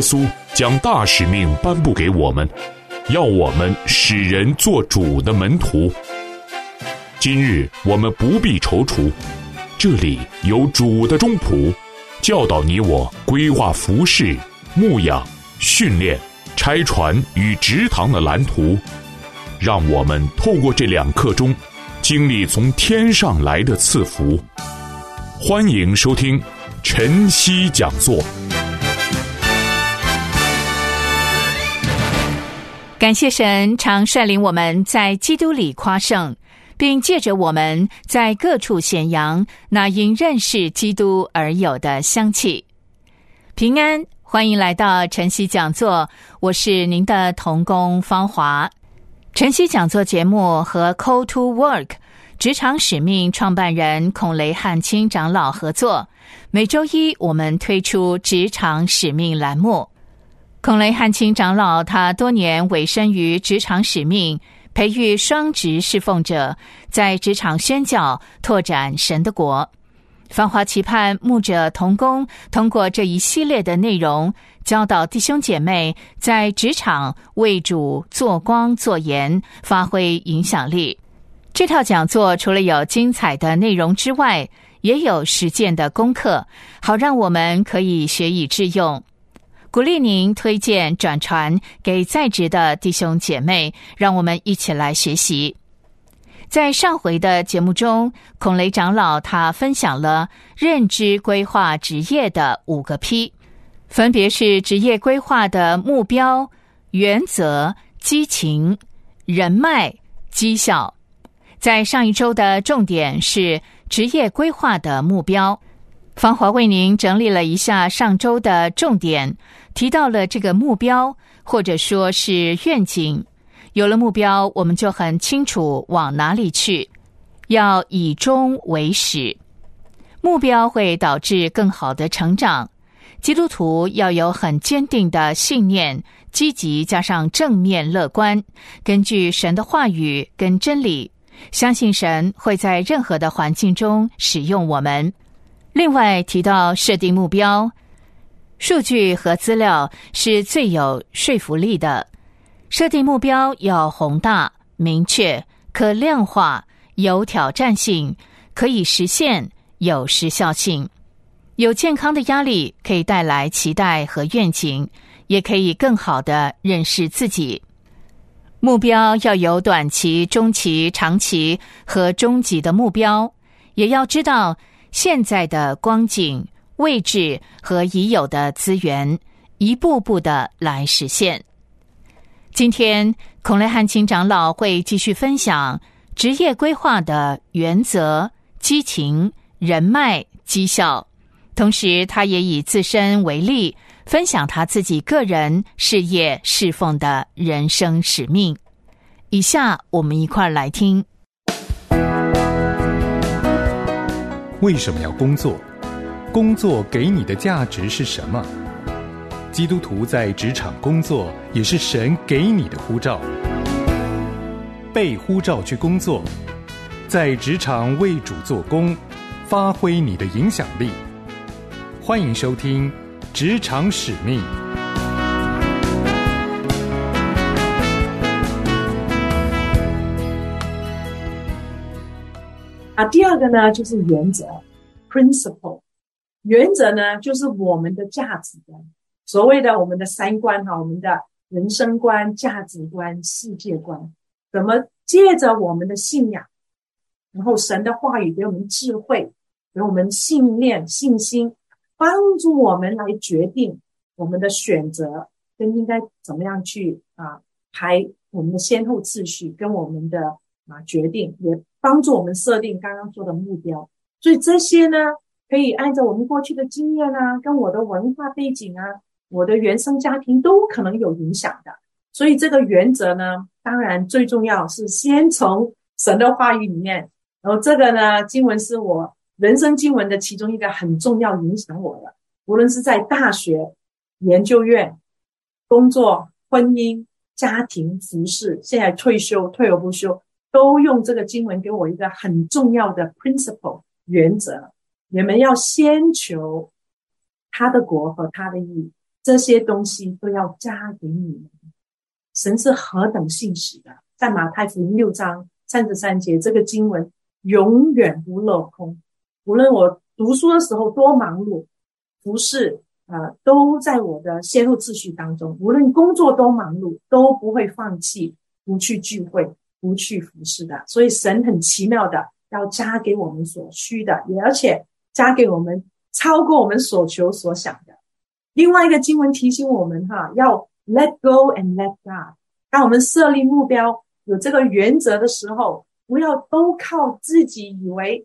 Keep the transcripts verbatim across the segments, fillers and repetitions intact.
稣将大使命颁布给我们，要我们使人做主的门徒。今日我们不必踌躇，这里有主的中仆，教导你我规划服事、牧养、训练、差传与植堂的蓝图，让我们透过这两刻钟，经历从天上来的赐福。欢迎收听晨曦讲座。 感谢神常率领我们在基督里夸胜，并借着我们在各处显扬那因认识基督而有的香气。平安，欢迎来到晨曦讲座，我是您的同工芳华。晨曦讲座节目和 Call to Work 职场使命创办人孔雷汉卿长老合作，每周一我们推出职场使命栏目。孔雷汉卿长老他多年委身于职场使命，培育双职侍奉者，在职场宣教，拓展神的国。芳华期盼牧者同工通过这一系列的内容，教导弟兄姐妹在职场为主做光做盐，发挥影响力。这套讲座除了有精彩的内容之外，也有实践的功课，好让我们可以学以致用。鼓励您推荐转传给在职的弟兄姐妹，让我们一起来学习。在上回的节目中，孔雷长老他分享了认知规划职业的五个 P， 分别是职业规划的目标、原则、激情、人脉、绩效。在上一周的重点是职业规划的目标，芳华为您整理了一下上周的重点，提到了这个目标，或者说是愿景。有了目标，我们就很清楚往哪里去，要以终为始。目标会导致更好的成长。基督徒要有很坚定的信念，积极加上正面乐观，根据神的话语跟真理，相信神会在任何的环境中使用我们。另外提到设定目标，数据和资料是最有说服力的。设定目标要宏大、明确、可量化、有挑战性、可以实现、有时效性。有健康的压力可以带来期待和愿景，也可以更好地认识自己。目标要有短期、中期、长期和终极的目标，也要知道现在的光景、位置和已有的资源，一步步的来实现。今天孔雷汉卿长老会继续分享职业规划的原则、激情、人脉、绩效，同时他也以自身为例，分享他自己个人事业侍奉的人生使命。以下我们一块来听。 为什么要工作？工作给你的价值是什么？基督徒在职场工作也是神给你的呼召，被呼召去工作，在职场为主做工，发挥你的影响力。欢迎收听《职场使命》。 啊，第二个呢就是原则 principle， 原则呢就是我们的价值观，所谓的我们的三观哈，我们的人生观、价值观、世界观，怎么借着我们的信仰，然后神的话语给我们智慧，给我们信念、信心，帮助我们来决定我们的选择跟应该怎么样去啊排我们的先后次序，跟我们的啊决定，也帮助我们设定刚刚说的目标。所以这些呢，可以按照我们过去的经验啊，跟我的文化背景啊，我的原生家庭都可能有影响的。所以这个原则呢，当然最重要是先从神的话语里面，然后这个呢，经文是我人生经文的其中一个很重要影响我的，无论是在大学、研究院、工作、婚姻、家庭、服事，现在退休、退而不休，都用这个经文给我一个很重要的 principle 原则。你们要先求他的国和他的义， 这些东西都要加给你们。神是何等信实的，在马太福音六章三十三节，这个经文永远不落空。无论我读书的时候多忙碌，服事呃都在我的先后次序当中，无论工作多忙碌，都不会放弃不去聚会，不去服事的。所以神很奇妙的要加给我们所需的，也而且加给我们超过我们所求所想的。另外一个经文提醒我们哈，要 let go and let God。 当我们设立目标有这个原则的时候，不要都靠自己以为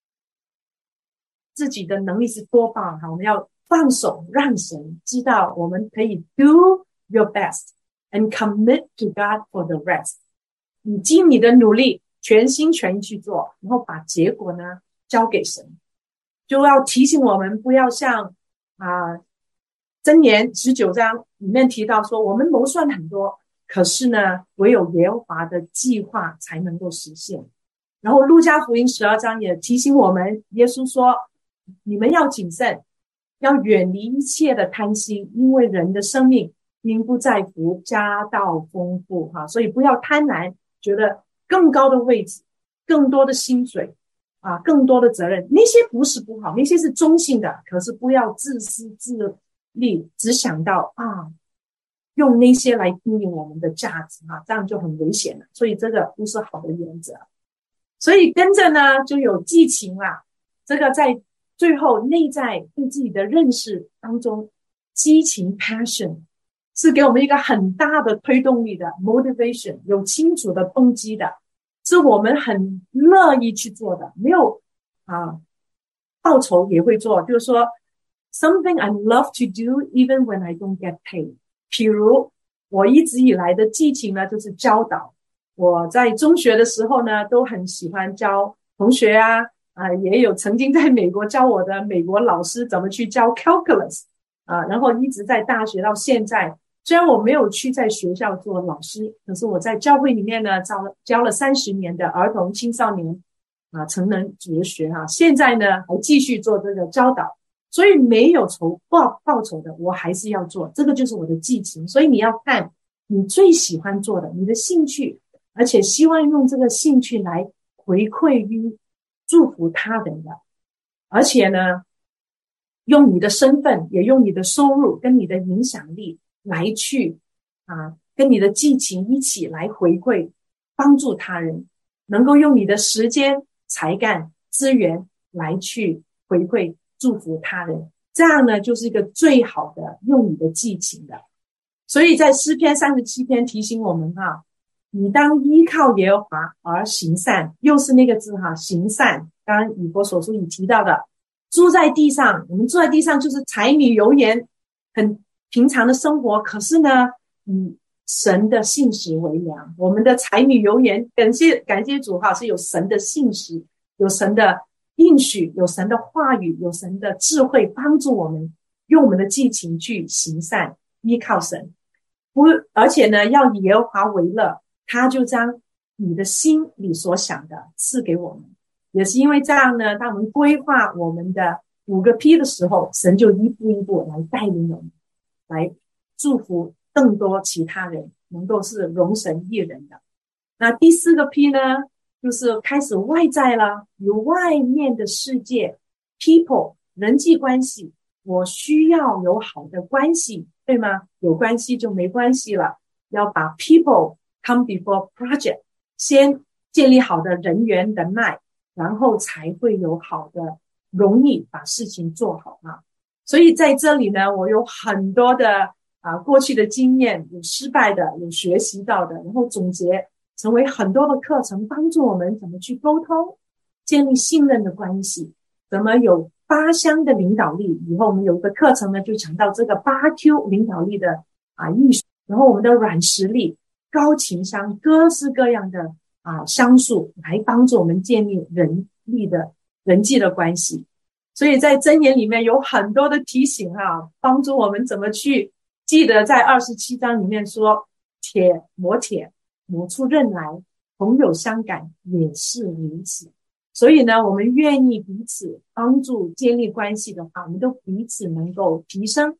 自己的能力是多棒哈，我们要放手，让神知道我们可以 do your best and commit to God for the rest。 你尽你的努力，全心全意去做，然后把结果呢交给神。就要提醒我们不要像啊箴言十九章里面提到说，我们谋算很多，可是呢唯有耶和华的计划才能够实现。然后路加福音十二章也提醒我们，耶稣说你们要谨慎，要远离一切的贪心，因为人的生命因不在乎家道丰富哈，所以不要贪婪，觉得更高的位置，更多的薪水啊，更多的责任，那些不是不好，那些是中性的，可是不要自私自利，只想到啊，用那些来定义我们的价值啊，这样就很危险了。所以这个不是好的原则。所以跟着呢就有激情啦，这个在最后内在对自己的认识当中，激情 passion 是给我们一个很大的推动力的 motivation， 有清楚的动机的，是我们很乐意去做的，没有啊报酬也会做。就是说 something I love to do even when I don't get paid。 譬如我一直以来的激情呢就是教导，我在中学的时候呢都很喜欢教同学啊，啊也有曾经在美国教我的美国老师怎么去教 calculus 啊，然后一直在大学到现在，虽然我没有去在学校做老师，可是我在教会里面呢教了教了三十年的儿童青少年啊成人哲学哈、啊，现在呢还继续做这个教导，所以没有酬报报酬的我还是要做，这个就是我的激情。所以你要看你最喜欢做的，你的兴趣，而且希望用这个兴趣来回馈于祝福他人的，而且呢用你的身份，也用你的收入跟你的影响力来去啊，跟你的激情一起来回馈帮助他人，能够用你的时间才干资源来去回馈祝福他人，这样呢就是一个最好的用你的激情的。所以在诗篇三十七篇提醒我们哈，你当依靠耶和华而行善，又是那个字哈，行善。刚刚以弗所书里提到的，住在地上，我们住在地上就是柴米油盐很平常的生活，可是呢以神的信实为粮，我们的柴米油盐，感谢感谢主哈，是有神的信实，有神的应许，有神的话语，有神的智慧帮助我们用我们的激情去行善，依靠神，不而且呢要以耶和华为乐，他就将你的心里所想的赐给我们。也是因为这样呢，当我们规划我们的五个 P 的时候，神就一步一步来带领我们，来祝福更多其他人能够是荣神益人的。那第四个 P 呢，就是开始外在了，有外面的世界 people 人际关系，我需要有好的关系，对吗？有关系就没关系了，要把 people come before project， 先建立好的人缘人脉，然后才会有好的容易把事情做好啊。所以在这里呢，我有很多的啊过去的经验，有失败的，有学习到的，然后总结成为很多的课程，帮助我们怎么去沟通，建立信任的关系，怎么有八项的领导力。以后我们有一个课程呢，就讲到这个八 Q 领导力的啊艺术，然后我们的软实力、高情商，各式各样的啊商数来帮助我们建立人力的人际的关系。所以在箴言里面有很多的提醒啊，帮助我们怎么去记得，在二十七章里面说，铁磨铁，磨出刃来，朋友相感也是如此。所以呢，我们愿意彼此帮助建立关系的话，我们都彼此能够提升，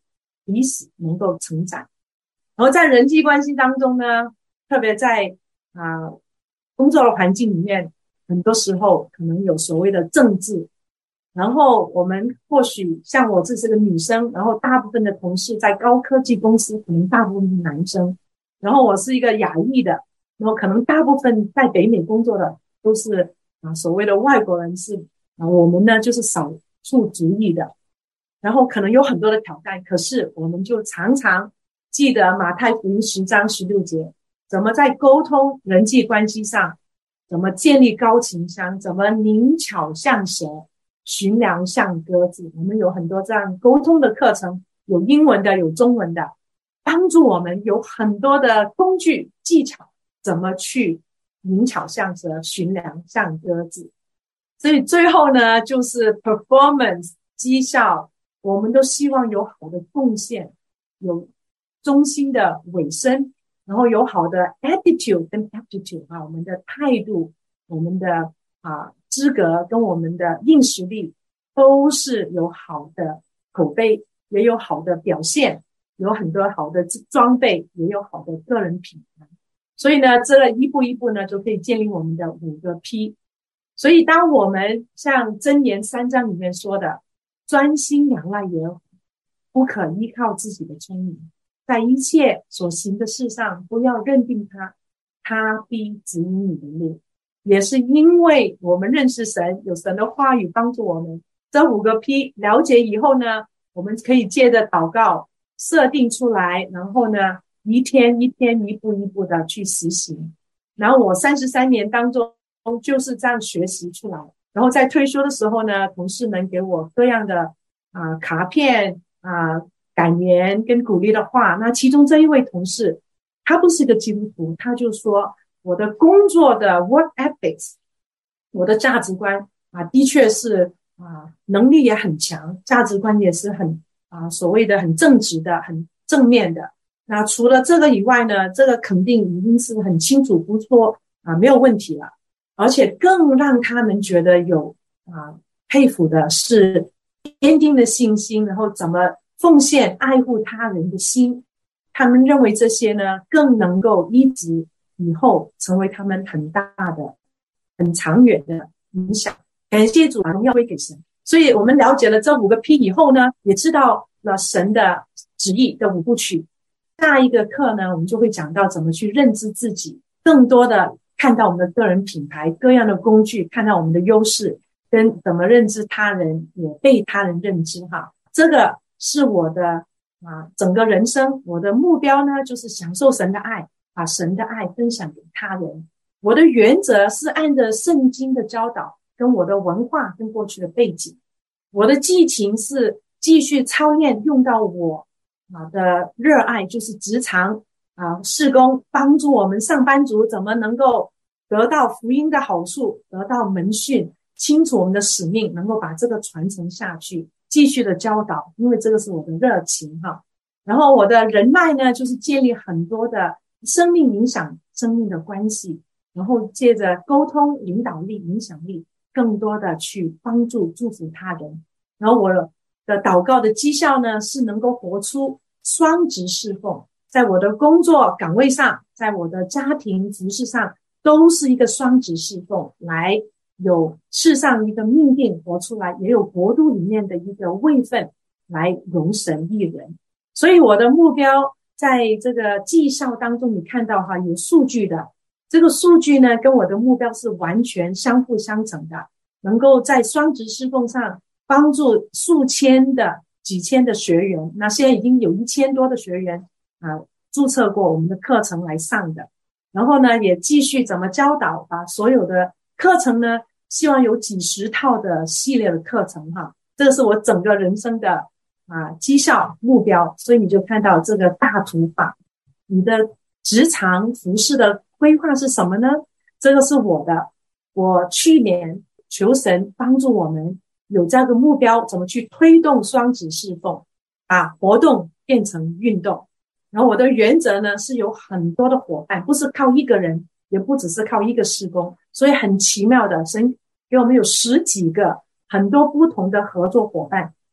彼此能够成长。然后在人际关系当中呢，特别在啊、呃、工作的环境里面，很多时候可能有所谓的政治，然后我们或许像我这是个女生，然后大部分的同事在高科技公司可能大部分是男生，然后我是一个亚裔的，然后可能大部分在北美工作的都是啊所谓的外国人，是啊我们呢就是少数族裔的，然后可能有很多的挑战，可是我们就常常记得马太福音十章十六节，怎么在沟通人际关系上，怎么建立高情商，怎么灵巧像蛇，驯良像鸽子。我们有很多这样沟通的课程，有英文的，有中文的，帮助我们有很多的工具技巧，怎么去灵巧像蛇，驯良像鸽子。所以最后呢，就是 performance 绩效，我们都希望有好的贡献，有忠心的尾声，然后有好的 attitude 跟 aptitude 啊，我们的态度，我们的啊资格跟我们的硬实力都是有好的口碑，也有好的表现，有很多好的装备，也有好的个人品牌。所以呢，这个一步一步呢，就可以建立我们的五个 P。所以当我们像箴言三章里面说的，专心仰赖耶和华，不可依靠自己的聪明，在一切所行的事上不要认定他，他必指引你的路。也是因为我们认识神，有神的话语帮助我们，这五个 P 了解以后呢，我们可以借着祷告设定出来，然后呢一天一天一步一步的去实行。然后我三十三年当中就是这样学习出来。然后在退休的时候呢，同事们给我各样的啊、呃、卡片啊、呃、感言跟鼓励的话。那其中这一位同事，他不是一个基督徒，他就说我的工作的 work ethics， 我的价值观啊，的确是啊，能力也很强，价值观也是很啊所谓的很正直的，很正面的。那除了这个以外呢，这个肯定已经是很清楚不错啊，没有问题了。而且更让他们觉得有啊佩服的是坚定的信心，然后怎么奉献爱护他人的心。他们认为这些呢，更能够一直以后成为他们很大的、很长远的影响。感谢主，荣耀归给神。所以我们了解了这五个 P 以后呢，也知道了神的旨意的五部曲。下一个课呢，我们就会讲到怎么去认知自己，更多的看到我们的个人品牌，各样的工具，看到我们的优势，跟怎么认知他人，也被他人认知哈。这个是我的啊整个人生，我的目标呢，就是享受神的爱，把神的爱分享给他人。我的原则是按着圣经的教导，跟我的文化跟过去的背景。我的激情是继续操练用到我啊的热爱，就是职场啊，事工，帮助我们上班族怎么能够得到福音的好处，得到门训，清楚我们的使命，能够把这个传承下去，继续的教导，因为这个是我的热情哈。然后我的人脉呢，就是建立很多的生命影响生命的关系，然后借着沟通、领导力、影响力，更多的去帮助、祝福他人。然后我的祷告的绩效呢，是能够活出双职侍奉，在我的工作岗位上，在我的家庭服事上，都是一个双职侍奉，来有世上一个命定活出来，也有国度里面的一个位分来容神益人。所以我的目标在这个绩效当中，你看到哈，有数据的，这个数据呢跟我的目标是完全相辅相成的，能够在双职侍奉上帮助数千的几千的学员，那现在已经有一千多的学员啊注册过我们的课程来上的。然后呢，也继续怎么教导，把所有的课程呢，希望有几十套的系列的课程哈，这个是我整个人生的啊绩效目标。所以你就看到这个大图法，你的职场服事的规划是什么呢？这个是我的，我去年求神帮助我们有这个目标，怎么去推动双职侍奉，把活动变成运动。然后我的原则呢，是有很多的伙伴，不是靠一个人，也不只是靠一个事工，所以很奇妙的，神给我们有十几个很多不同的合作伙伴，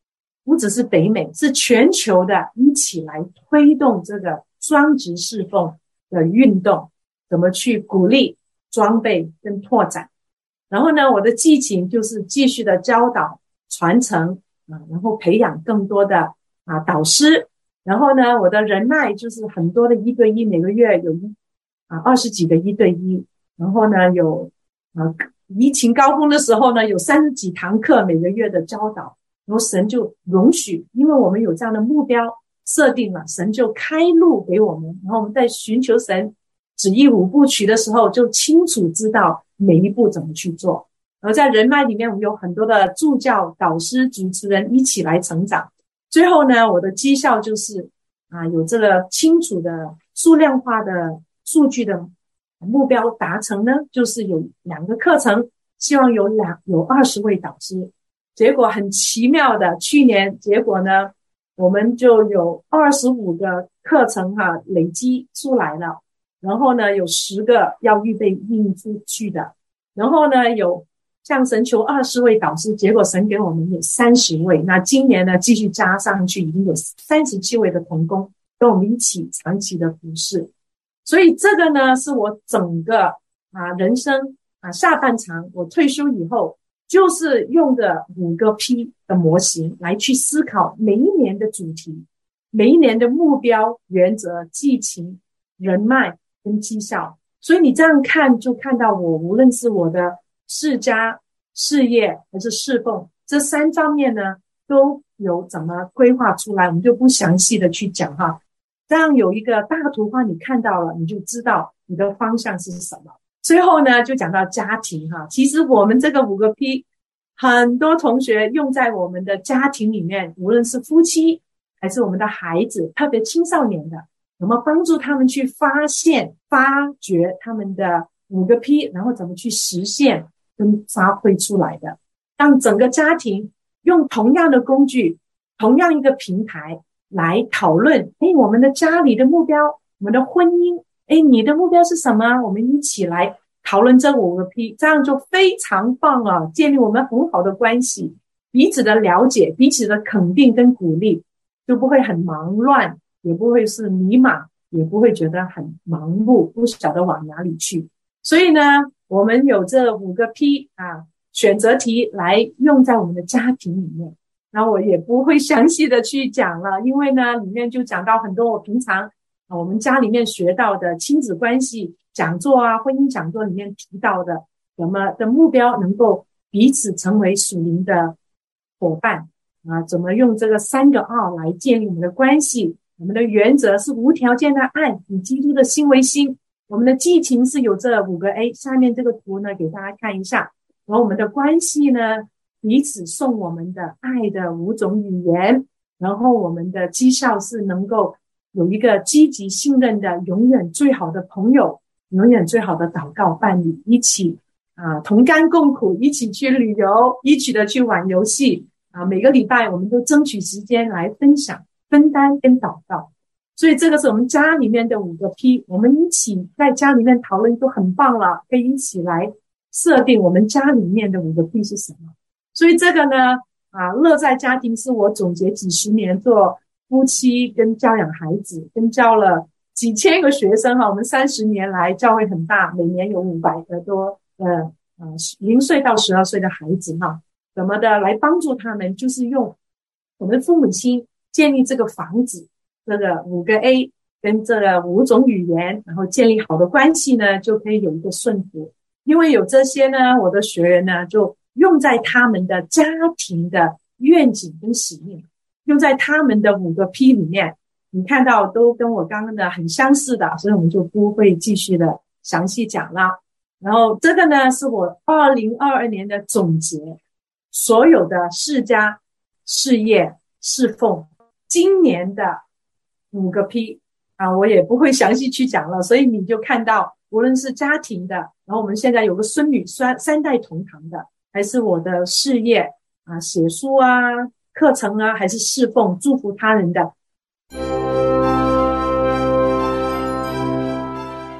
不只是北美，是全球的一起来推动这个双职侍奉的运动，怎么去鼓励、装备跟拓展。然后呢，我的激情就是继续的教导、传承啊，然后培养更多的啊导师。然后呢，我的人脉就是很多的一对一，每个月有一啊二十几个一对一。然后呢，有啊疫情高峰的时候呢，有三十几堂课每个月的教导。然后神就容许，因为我们有这样的目标设定了，神就开路给我们。然后我们在寻求神旨意五部曲的时候，就清楚知道每一步怎么去做。而在人脉里面，我们有很多的助教、导师、主持人一起来成长。最后呢，我的绩效就是啊，有这个清楚的数量化的数据的目标达成呢，就是有两个课程，希望有两有二十位导师。结果很奇妙的，去年结果呢，我们就有二十五个课程哈、啊、累积出来了。然后呢，有十个要预备印出去的。然后呢，有向神求二十位导师，结果神给我们有三十位。那今年呢，继续加上去，已经有三十七位的同工跟我们一起长期的服侍。所以这个呢，是我整个啊人生啊下半场，我退休以后，就是用的五个 P 的模型来去思考每一年的主题，每一年的目标、原则、激情、人脉跟绩效。所以你这样看，就看到我无论是我的世家、事业还是侍奉，这三方面呢都有怎么规划出来，我们就不详细的去讲哈。这样有一个大图画你看到了，你就知道你的方向是什么。最后呢，就讲到家庭哈。其实我们这个五个 P， 很多同学用在我们的家庭里面，无论是夫妻还是我们的孩子，特别青少年的，怎么帮助他们去发现、发掘他们的五个 P， 然后怎么去实现跟发挥出来的，让整个家庭用同样的工具、同样一个平台来讨论，诶，我们的家里的目标，我们的婚姻，诶，你的目标是什么？我们一起来讨论这五个 P， 这样就非常棒了，建立我们很好的关系，彼此的了解，彼此的肯定跟鼓励，就不会很忙乱，也不会是迷茫，也不会觉得很盲目，不晓得往哪里去。所以呢，我们有这五个 P 啊，选择题来用在我们的家庭里面。那我也不会详细的去讲了，因为呢，里面就讲到很多我平常啊我们家里面学到的亲子关系讲座啊，婚姻讲座里面提到的，什么的目标能够彼此成为属灵的伙伴啊，怎么用这个三个 R 来建立我们的关系。我们的原则是无条件的爱，以基督的心为心。我们的激情是有这五个 A， 下面这个图呢给大家看一下。然后我们的关系呢，彼此送我们的爱的五种语言。然后我们的绩效是能够有一个积极信任的永远最好的朋友，永远最好的祷告伴侣，一起啊同甘共苦，一起去旅游，一起的去玩游戏啊，每个礼拜我们都争取时间来分享、分担跟祷告。所以这个是我们家里面的五个 P， 我们一起在家里面讨论都很棒了，可以一起来设定我们家里面的五个 P 是什么。所以这个呢啊，乐在家庭是我总结几十年做夫妻跟教养孩子，跟教了几千个学生哈。我们三十年来教会很大，每年有五百个多呃呃零岁到十二岁的孩子哈，怎么的来帮助他们，就是用我们父母亲建立这个房子，这个五个 A 跟这个五种语言，然后建立好的关系呢，就可以有一个顺服。因为有这些呢，我的学员呢就用在他们的家庭的愿景跟使命，用在他们的五个 P 里面，你看到都跟我刚刚的很相似的，所以我们就不会继续的详细讲了。然后这个呢是我二零二二年的总结，所有的世家、事业、侍奉今年的五个 P 啊，我也不会详细去讲了。所以你就看到无论是家庭的，然后我们现在有个孙女三三代同堂的，还是我的事业啊，写书啊，课程啊，还是侍奉祝福他人的。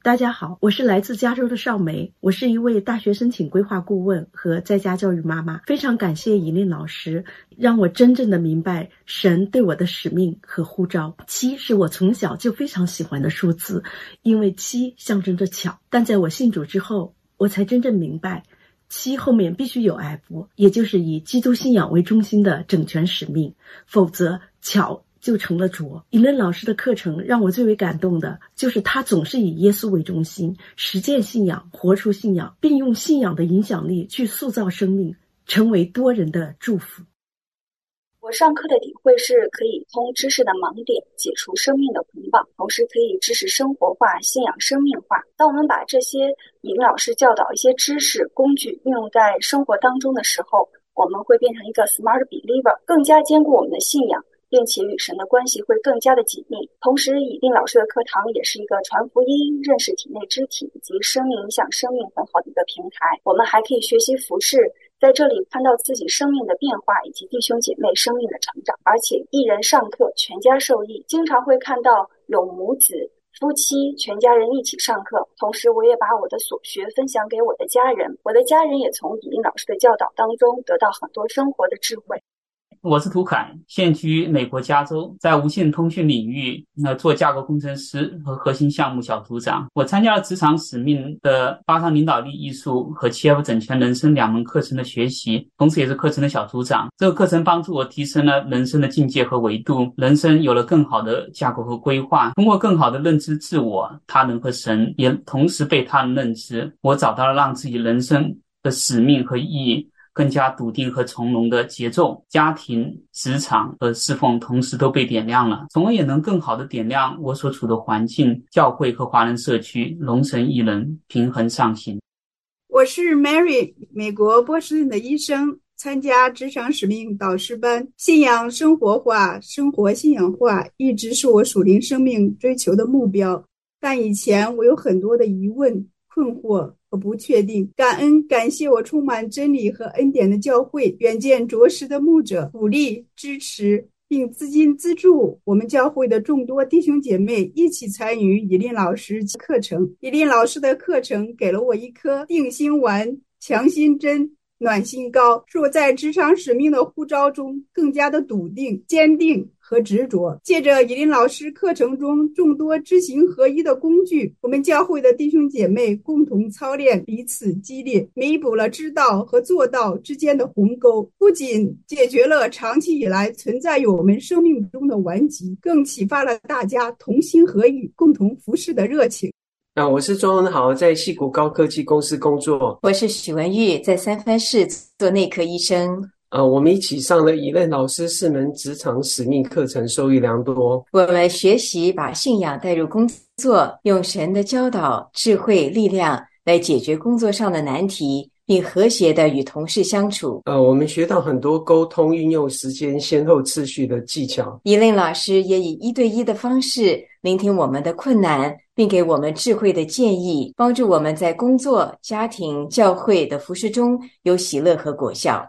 大家好，我是来自加州的邵梅，我是一位大学申请规划顾问和在家教育妈妈。非常感谢以琳老师，让我真正的明白神对我的使命和呼召。七是我从小就非常喜欢的数字，因为七象征着巧，但在我信主之后，我才真正明白七后面必须有 F， 也就是以基督信仰为中心的整全使命，否则巧就成了拙。以琳老师的课程让我最为感动的就是他总是以耶稣为中心，实践信仰，活出信仰，并用信仰的影响力去塑造生命，成为多人的祝福。 我上课的体会是可以通知识的盲点，解除生命的捆绑，同时可以知识生活化，信仰生命化。当我们把这些以琳老师教导一些知识工具运用在生活当中的时候，我们会变成一个 smart believer， 更加坚固我们的信仰，并且与神的关系会更加的紧密。同时以琳老师的课堂也是一个传福音、认识体内肢体以及生命影响生命很好的一个平台。我们还可以学习服事，在这里看到自己生命的变化以及弟兄姐妹生命的成长，而且一人上课全家受益。经常会看到有母子夫妻全家人一起上课，同时我也把我的所学分享给我的家人，我的家人也从以琳老师的教导当中得到很多生活的智慧。 我是涂凯，现居美国加州，在无线通讯领域呃做架构工程师和核心项目小组长。我参加了职场使命的八堂领导力艺术和 七 F 整全人生两门课程的学习，同时也是课程的小组长。这个课程帮助我提升了人生的境界和维度，人生有了更好的架构和规划。通过更好的认知自我、他人和神，也同时被他人认知，我找到了让自己人生的使命和意义更加笃定和从容的节奏，家庭、职场和侍奉同时都被点亮了，从而也能更好的点亮我所处的环境、教会和华人社区，容神一人，平衡上行。 我是 Mary， 美国波士顿的医生，参加职场使命导师班，信仰生活化，生活信仰化一直是我属灵生命追求的目标。但以前我有很多的疑问、困惑和不确定，感恩感谢我充满真理和恩典的教会，远见卓识的牧者鼓励支持并资金资助我们教会的众多弟兄姐妹一起参与以琳老师课程。以琳老师的课程给了我一颗定心丸、强心针、暖心膏，使我在职场使命的呼召中更加的笃定、坚定和执着。借着以琳老师课程中众多知行合一的工具，我们教会的弟兄姐妹共同操练，彼此激励，弥补了知道和做到之间的鸿沟，不仅解决了长期以来存在于我们生命中的顽疾，更启发了大家同心合意、共同服事的热情。 啊，我是庄文豪，在矽谷高科技公司工作。 我是许文玉，在三藩市做内科医生。 呃，我们一起上了以琳老师四门职场使命课程，受益良多。 我们学习把信仰带入工作，用神的教导、智慧、力量来解决工作上的难题，并和谐地与同事相处。 呃，我们学到很多沟通、运用时间先后次序的技巧。 以琳老师也以一对一的方式聆听我们的困难，并给我们智慧的建议，帮助我们在工作、家庭、教会的服事中有喜乐和果效。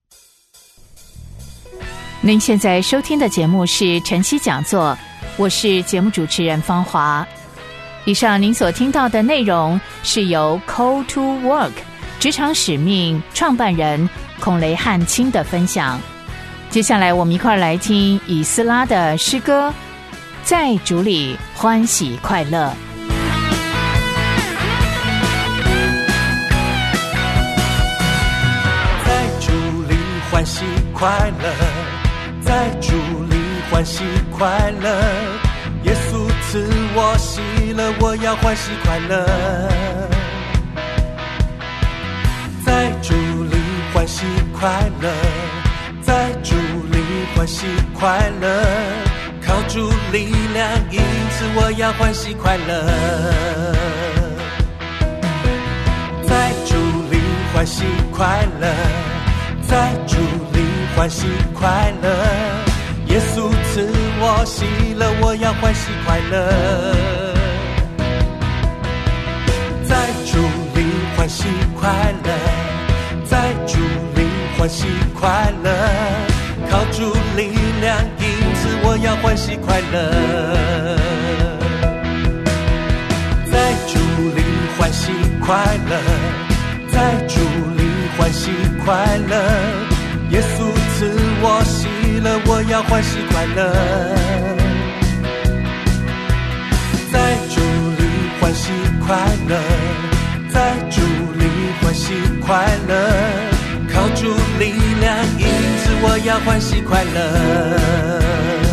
您现在收听的节目是晨曦讲座，我是节目主持人方华。以上您所听到的内容是由 Call to Work 职场使命创办人孔雷汉卿的分享。接下来我们一块来听以斯拉的诗歌，在主里欢喜快乐。 在主里欢喜快乐，在主里欢喜快乐，耶稣赐我喜乐，我要欢喜快乐。在主里欢喜快乐，在主里欢喜快乐，靠主力量，因此我要欢喜快乐。在主里欢喜快乐，在主里欢喜快乐，耶稣赐我喜乐，我要欢喜快乐。在主里欢喜快乐，在主里欢喜快乐，靠主力量，因此我要欢喜快乐。在主快乐，在主里欢喜快乐。耶稣赐我喜乐，我要欢喜快乐。在主里欢喜快乐，在主里欢喜快乐。靠主力量，因此我要欢喜快乐。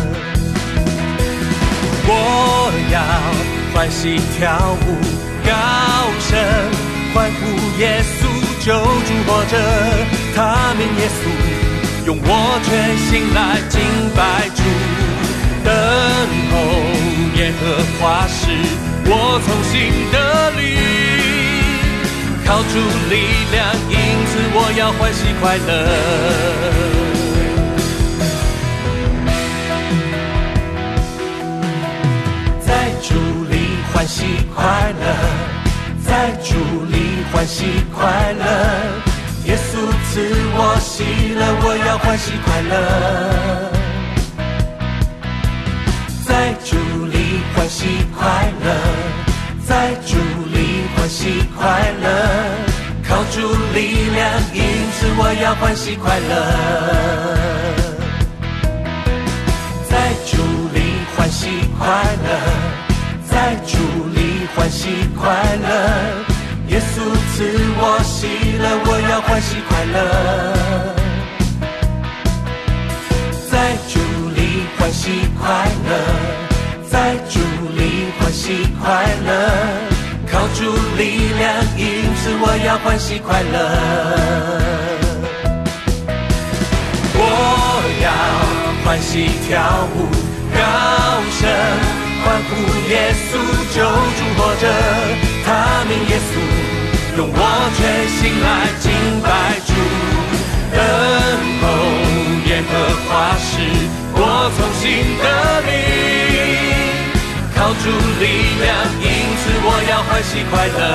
我要欢喜跳舞高声，欢呼耶稣救主活着，他名耶稣，用我全心来敬拜主。等候耶和华时，我从心得力，靠主力量，因此我要欢喜快乐。在主里欢喜快乐，在主里欢喜快乐。耶稣赐我喜乐，我要欢喜快乐。在主里欢喜快乐，在主里欢喜快乐。靠主力量，因此我要欢喜快乐。在主里欢喜快乐，在主里欢喜快乐。耶稣赐我喜乐，我要欢喜快乐。在主里欢喜快乐，在主里欢喜快乐。靠主力量，因此我要欢喜快乐。我要欢喜跳舞高声，欢呼耶稣救主活着，他名耶稣，用我全心来敬拜主。等候耶和华时，我从心得力，靠主力量，因此我要欢喜快乐。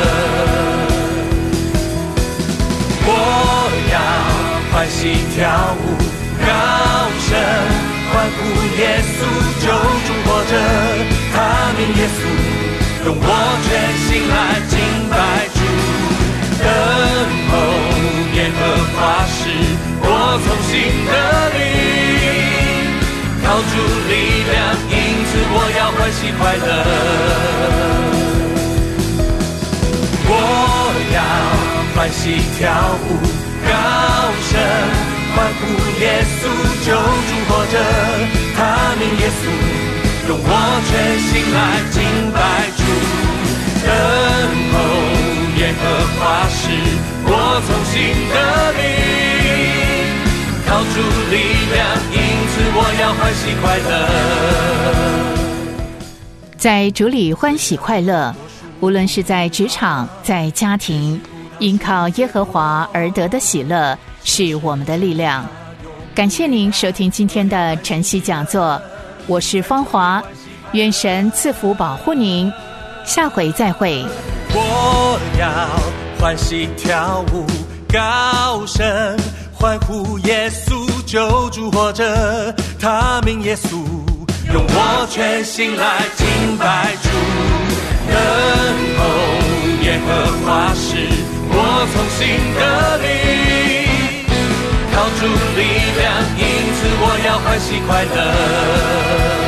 我要欢喜跳舞高声，欢呼耶稣救主活着，他名耶稣，用我全心来敬拜主。等候耶和华时，我从心得力，靠主力量，因此我要欢喜快乐。我要欢喜跳舞高声，欢呼耶稣救主活着，他名耶稣，用我全心来敬拜主。等候耶和华时，我从心得力，靠主力量，因此我要欢喜快乐。 在主里欢喜快乐，无论是在职场，在家庭，因靠耶和华而得的喜乐是我们的力量。感谢您收听今天的晨曦讲座，我是芳华，愿神赐福保护您，下回再会。 我要欢喜跳舞高声，欢呼耶稣救主活着，他名耶稣，用我全心来敬拜主。等候耶和华时，我从心得力，靠主力量，因此我要欢喜快乐。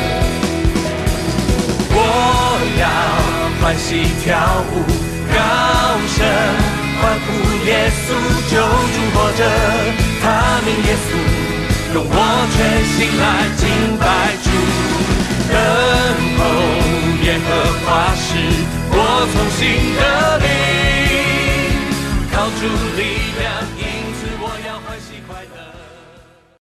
我要欢喜跳舞高声，欢呼耶稣救主活着，他名耶稣，用我全心来敬拜主。等候耶和华时，我从心得力，靠主力量。